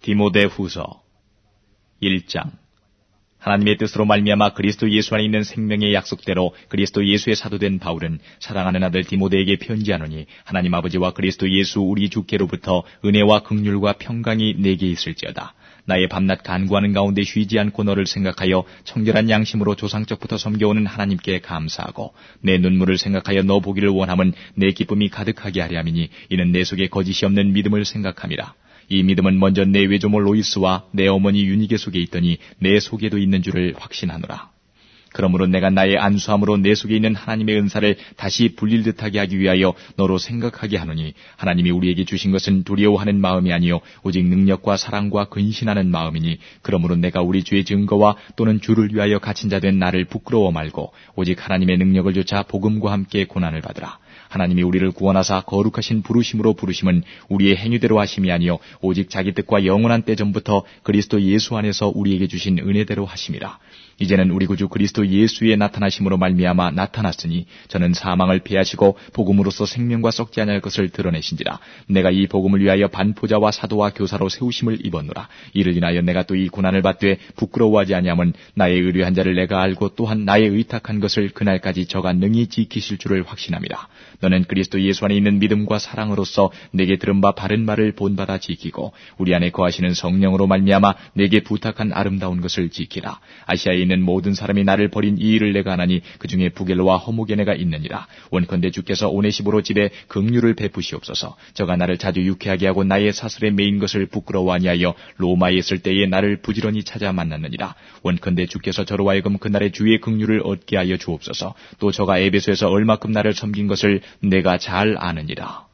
디모데후서 1장. 하나님의 뜻으로 말미암아 그리스도 예수 안에 있는 생명의 약속대로 그리스도 예수의 사도된 바울은 사랑하는 아들 디모데에게 편지하노니, 하나님 아버지와 그리스도 예수 우리 주께로부터 은혜와 긍휼과 평강이 내게 있을지어다. 나의 밤낮 간구하는 가운데 쉬지 않고 너를 생각하여 청결한 양심으로 조상적부터 섬겨오는 하나님께 감사하고, 내 눈물을 생각하여 너 보기를 원함은 내 기쁨이 가득하게 하려 함이니, 이는 내 속에 거짓이 없는 믿음을 생각함이라. 이 믿음은 먼저 내 외조모 로이스와 내 어머니 유니게 속에 있더니 내 속에도 있는 줄을 확신하노라. 그러므로 내가 나의 안수함으로 내 속에 있는 하나님의 은사를 다시 불릴 듯하게 하기 위하여 너로 생각하게 하노니, 하나님이 우리에게 주신 것은 두려워하는 마음이 아니요 오직 능력과 사랑과 근신하는 마음이니, 그러므로 내가 우리 주의 증거와 또는 주를 위하여 갇힌 자 된 나를 부끄러워 말고 오직 하나님의 능력을 조차 복음과 함께 고난을 받으라. 하나님이 우리를 구원하사 거룩하신 부르심으로 부르심은 우리의 행위대로 하심이 아니요 오직 자기 뜻과 영원한 때 전부터 그리스도 예수 안에서 우리에게 주신 은혜대로 하심이라. 이제는 우리 구주 그리스도 예수의 나타나심으로 말미암아 나타났으니, 저는 사망을 패하시고 복음으로써 생명과 썩지 아니할 것을 드러내신지라. 내가 이 복음을 위하여 반포자와 사도와 교사로 세우심을 입었노라. 이를 인하여 내가 또 이 고난을 받되 부끄러워하지 아니함은, 나의 의뢰한 자를 내가 알고 또한 나의 의탁한 것을 그날까지 저가 능히 지키실 줄을 확신함이라. 너는 그리스도 예수 안에 있는 믿음과 사랑으로서 내게 들은 바 바른 말을 본받아 지키고, 우리 안에 거하시는 성령으로 말미암아 내게 부탁한 아름다운 것을 지키라. 아시아에 있는 모든 사람이 나를 버린 이 일을 내가 하나니 그 중에 부겔로와 허무게네가 있느니라. 원컨대 주께서 오네시보로 집에 긍휼을 베푸시옵소서. 저가 나를 자주 유쾌하게 하고 나의 사슬에 매인 것을 부끄러워 아니하여 로마에 있을 때에 나를 부지런히 찾아 만났느니라. 원컨대 주께서 저로 하여금 그날의 주의 긍휼을 얻게 하여 주옵소서. 또 저가 에베소에서 얼마큼 나를 섬긴 것을 내가 잘 아느니라.